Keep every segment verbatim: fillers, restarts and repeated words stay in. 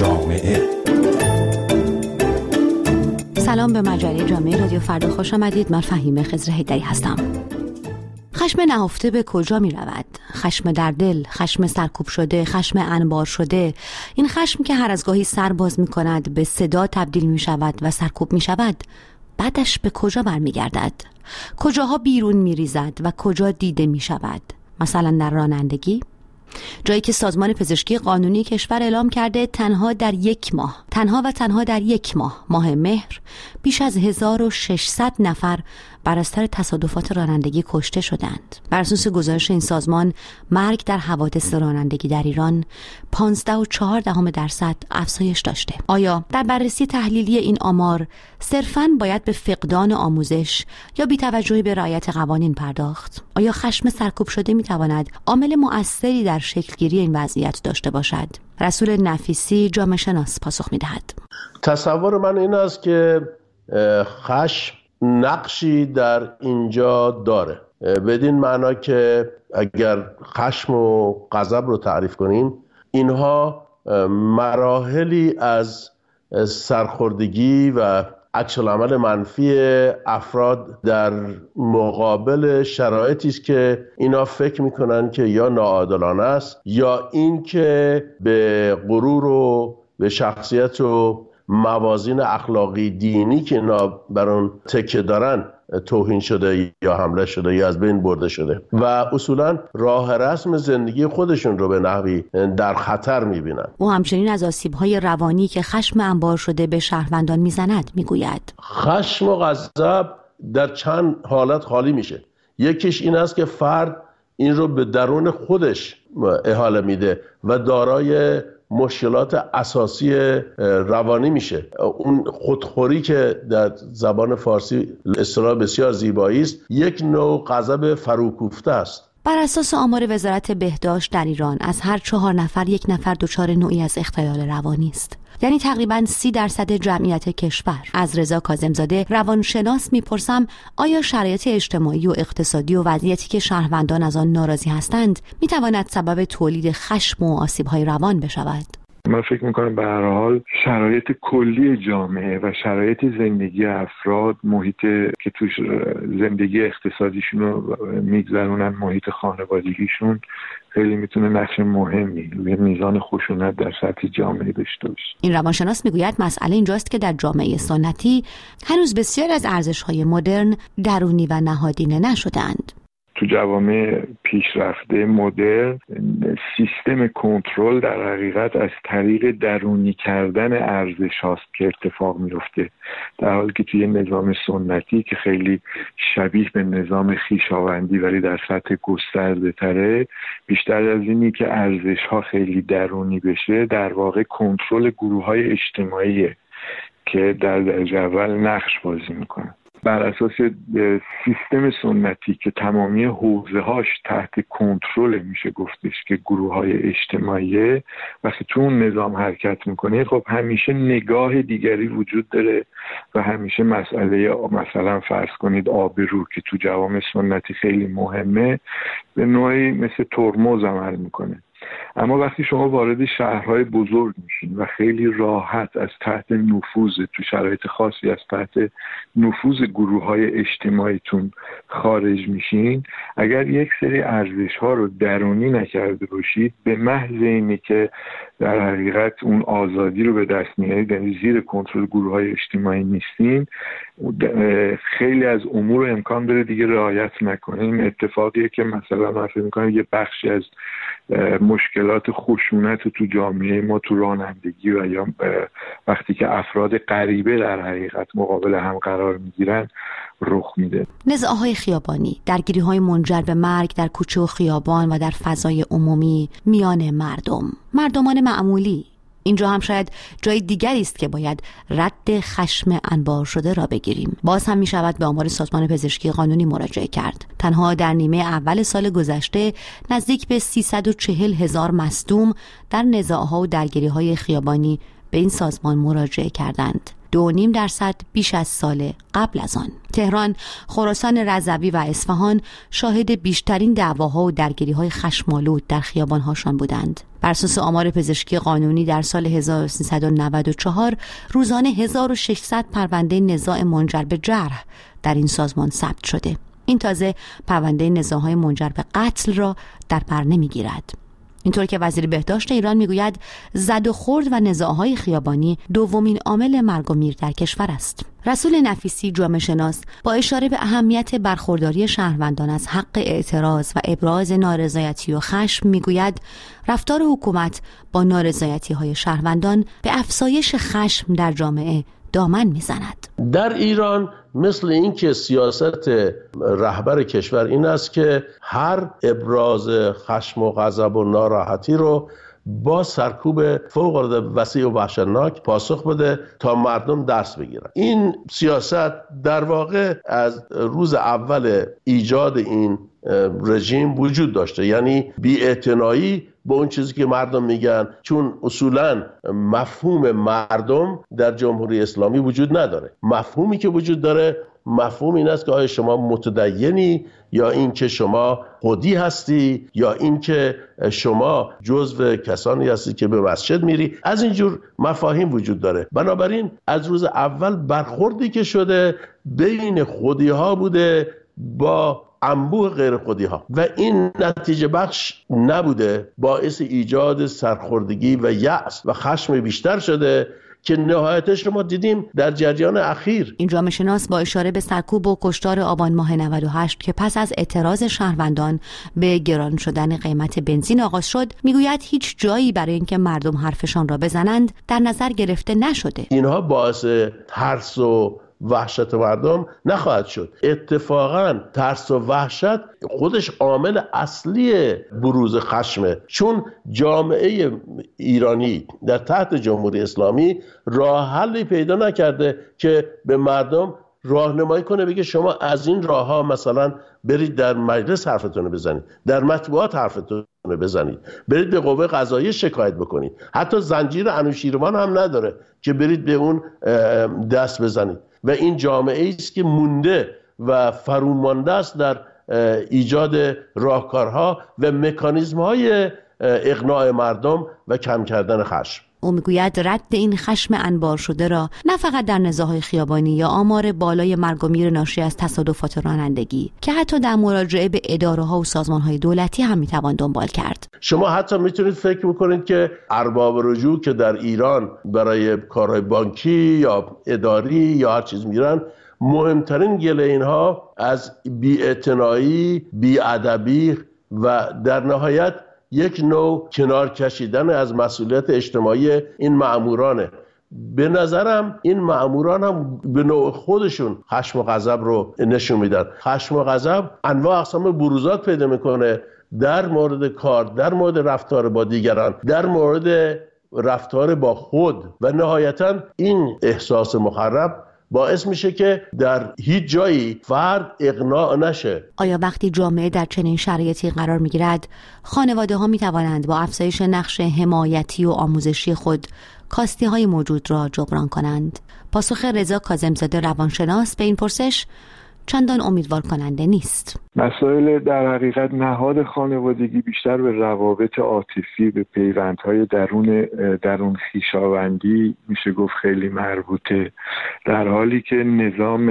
جامعه. سلام به مجله جامعه رادیو فردا، خوش آمدید. من فهیمه خضر حیدری هستم. خشم نهفته به کجا می رود؟ خشم در دل، خشم سرکوب شده، خشم انبار شده، این خشم که هر از گاهی سر باز می کند، به صدا تبدیل می شود و سرکوب می شود، بعدش به کجا برمی گردد؟ کجاها بیرون می ریزد و کجا دیده می شود؟ مثلا در رانندگی، جایی که سازمان پزشکی قانونی کشور اعلام کرده تنها در یک ماه تنها و تنها در یک ماه ماه مهر بیش از هزار و ششصد نفر بر اثر تصادفات رانندگی کشته شدند. بر اساس گزارش این سازمان، مرگ در حوادث رانندگی در ایران پانزده و چهار دهم درصد افزایش داشته. آیا در بررسی تحلیلی این آمار صرفاً باید به فقدان آموزش یا بی‌توجهی به رعایت قوانین پرداخت؟ آیا خشم سرکوب شده می‌تواند عامل مؤثری در شکلگیری این وضعیت داشته باشد؟ رسول نفیسی، جامعه شناس، پاسخ می‌دهد. تصور من این است که خشم نقشی در اینجا داره، بدین معنا که اگر خشم و غضب رو تعریف کنیم، اینها مراحلی از سرخوردگی و عکس‌العمل منفی افراد در مقابل شرایطی است که اینا فکر میکنن که یا ناعادلانه است یا این که به غرور و به شخصیت و موازین اخلاقی دینی که اینا بر اون تکیه دارن توهین شده یا حمله شده یا از بین برده شده و اصولا راه رسم زندگی خودشون رو به نحوی در خطر میبینن. او همچنین از آسیب‌های روانی که خشم انبار شده به شهروندان میزند میگوید. خشم و غضب در چند حالت خالی میشه. یکیش این است که فرد این رو به درون خودش احاله میده و دارای مشکلات اساسی روانی میشه. اون خودخوری که در زبان فارسی اصطلاح بسیار زیبایی است، یک نوع غضب فروکوفته است. بر اساس آمار وزارت بهداشت در ایران از هر چهار نفر یک نفر دچار نوعی از اختلال روانی است. یعنی تقریباً سی درصد جمعیت کشور. از رضا کاظم‌زاده روانشناس میپرسم آیا شرایط اجتماعی و اقتصادی و وضعیتی که شهروندان از آن ناراضی هستند میتواند سبب تولید خشم و آسیب‌های روان بشود؟ من فکر میکنم به هر حال شرایط کلی جامعه و شرایط زندگی افراد، محیط که توش زندگی اقتصادیشون رو میگذرونن، محیط خانوادگیشون، خیلی میتونه نقش مهمی روی میزان خشونت در سطح جامعه داشته باشه. این روانشناس میگوید مسئله اینجاست که در جامعه سنتی هنوز بسیار از ارزش‌های مدرن درونی و نهادینه نشدند. تو جوامع پیشرفته مدرن سیستم کنترل در حقیقت از طریق درونی کردن ارزش هاست که اتفاق میفته، در حالی که توی نظام سنتی که خیلی شبیه به نظام خویشاوندی ولی در سطح گسترده تره، بیشتر از اینی که ارزش ها خیلی درونی بشه، در واقع کنترل گروه های اجتماعیه که در درجه اول نقش بازی میکنن. بر اساس سیستم سنتی که تمامی حوزه‌هاش تحت کنترل میشه گفتش که گروه‌های اجتماعیه، وقتی تو اون نظام حرکت میکنه خب همیشه نگاه دیگری وجود داره و همیشه مسئله مثلا فرض کنید آبرو که تو جوامع سنتی خیلی مهمه به نوعی مثل ترمز عمل میکنه. اما وقتی شما وارد شهرهای بزرگ میشین و خیلی راحت از تحت نفوذ تو شرایط خاصی از تحت نفوذ گروه‌های اجتماعیتون خارج میشین، اگر یک سری ارزش‌ها رو درونی نکرده باشید، به محض اینی که در حقیقت اون آزادی رو به دست میارید، یعنی زیر کنترل گروه‌های اجتماعی نیستین، خیلی از امور امکان داره دیگه رعایت نکنه. این اتفاقیه که مثلا من فکر می‌کنم یه بخشی از مشکلات خشونت تو جامعه ما تو رانندگی و یا وقتی که افراد غریبه در حقیقت مقابل هم قرار میگیرن رخ میده. نزاع‌های خیابانی، درگیری‌های منجر به مرگ در کوچه و خیابان و در فضای عمومی میان مردم، مردمان معمولی. اینجا هم شاید جای دیگری است که باید رد خشم انبار شده را بگیریم. باز هم می شود به آمار سازمان پزشکی قانونی مراجعه کرد. تنها در نیمه اول سال گذشته نزدیک به سیصد و چهل هزار مصدوم در نزاع‌ها و درگیری‌های خیابانی به این سازمان مراجعه کردند. دو و نیم درصد بیش از سال قبل از آن. تهران، خراسان رضوی و اصفهان شاهد بیشترین دعواها و درگیری‌های خشم‌آلود در خیابان‌هاشان بودند. بر اساس آمار پزشکی قانونی در سال هزار و سیصد و نود و چهار روزانه هزار و ششصد پرونده نزاع منجر به جرح در این سازمان ثبت شده. این تازه پرونده نزاع‌های منجر به قتل را در بر نمی‌گیرد. اینطور که وزیر بهداشت ایران میگوید زد و خورد و نزاع‌های خیابانی دومین عامل مرگ و میر در کشور است. رسول نفیسی جامعه شناس با اشاره به اهمیت برخورداری شهروندان از حق اعتراض و ابراز نارضایتی و خشم میگوید رفتار حکومت با نارضایتی‌های شهروندان به افزایش خشم در جامعه دامن میزند. در ایران مثل این که سیاست رهبر کشور این است که هر ابراز خشم و غضب و ناراحتی رو با سرکوب فوق‌العاده وسیع و وحشتناک پاسخ بده تا مردم درس بگیرن. این سیاست در واقع از روز اول ایجاد این رژیم وجود داشته، یعنی بی‌اعتنایی با اون چیزی که مردم میگن، چون اصولاً مفهوم مردم در جمهوری اسلامی وجود نداره. مفهومی که وجود داره مفهوم این است که آیا شما متدینی یا این که شما خودی هستی یا این که شما جزو کسانی هستی که به مسجد میری. از اینجور مفاهیم وجود داره. بنابراین از روز اول برخوردی که شده بین خودی ها بوده با انبوه غیر خودی ها و این نتیجه بخش نبوده، باعث ایجاد سرخوردگی و یأس و خشم بیشتر شده که نهایتش رو ما دیدیم در جریان اخیر. این جامعه شناس با اشاره به سرکوب و کشتار آبان ماه نود و هشت که پس از اعتراض شهروندان به گران شدن قیمت بنزین آغاز شد میگوید هیچ جایی برای اینکه مردم حرفشان را بزنند در نظر گرفته نشده. اینها باعث ترس و وحشت مردم نخواهد شد. اتفاقاً ترس و وحشت خودش عامل اصلی بروز خشمه، چون جامعه ایرانی در تحت جمهوری اسلامی راه حلی پیدا نکرده که به مردم راهنمایی کنه، بگه شما از این راه ها مثلا برید در مجلس حرفتون بزنید، در مطبوعات حرفتون بزنید، برید به قوه قضاییه شکایت بکنید. حتی زنجیر انوشیروان هم نداره که برید به اون دست بزنید. و این جامعه است که مونده و فرو مانده است در ایجاد راهکارها و مکانیزم‌های اقناع مردم و کم کردن خشم. او میگوید رد این خشم انبار شده را نه فقط در نزاع‌های خیابانی یا آمار بالای مرگ و میر ناشی از تصادفات رانندگی که حتی در مراجعه به اداره‌ها و سازمان‌های دولتی هم میتوان دنبال کرد. شما حتی میتونید فکر بکنید که ارباب رجوع که در ایران برای کارهای بانکی یا اداری یا هر چیز میرن، مهمترین گله اینها از بی‌اعتنایی، بی‌ادبی و در نهایت یک نوع کنار کشیدن از مسئولیت اجتماعی این مأمورانه. به نظرم این مأموران هم به نوع خودشون خشم و غضب رو نشون میدن. خشم و غضب انواع اقسام بروزات پیدا میکنه در مورد کار، در مورد رفتار با دیگران، در مورد رفتار با خود و نهایتاً این احساس مخرب باعث میشه که در هیچ جایی فرد اقناع نشه. آیا وقتی جامعه در چنین شرایطی قرار میگیرد خانواده ها میتوانند با افزایش نقش حمایتی و آموزشی خود کاستی های موجود را جبران کنند؟ پاسخ رضا کاظم‌زاده روانشناس به این پرسش چندان امیدوار کننده نیست. مسائل در حقیقت نهاد خانوادگی بیشتر به روابط عاطفی، به پیوندهای درون درون خویشاوندی میشه گفت خیلی مربوطه، در حالی که نظام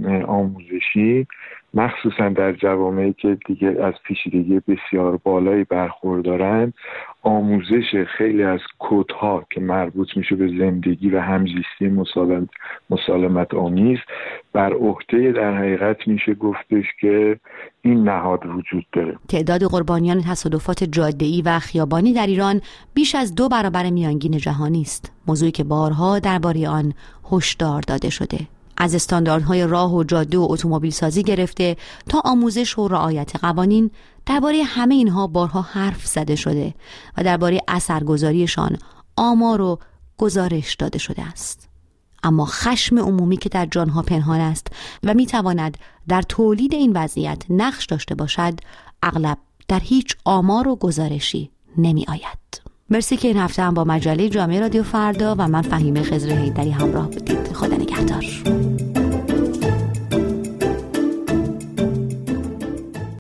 آموزشی مخصوصا در جوامعی که دیگه از پیچیدگی بسیار بالایی برخوردارند، آموزش خیلی از کدها که مربوط میشه به زندگی و همزیستی مسالمت, مسالمت آمیز بر عهده در حقیقت میشه گفتش که این نهاد وجود داره. تعداد قربانیان تصادفات جاده‌ای و خیابانی در ایران بیش از دو برابر میانگین جهانی است، موضوعی که بارها درباره آن هشدار داده شده. از استانداردهای راه و جاده و اتومبیل سازی گرفته تا آموزش و رعایت قوانین، درباره همه اینها بارها حرف زده شده و درباره اثرگذاریشان آمار و گزارش داده شده است. اما خشم عمومی که در جانها پنهان است و میتواند در تولید این وضعیت نقش داشته باشد، اغلب در هیچ آمار و گزارشی نمی آید. مرسی که این هفته هم با مجله جامعه رادیو فردا و من فهیمه خضر حیدری همراه بودید. خدا نگهدار.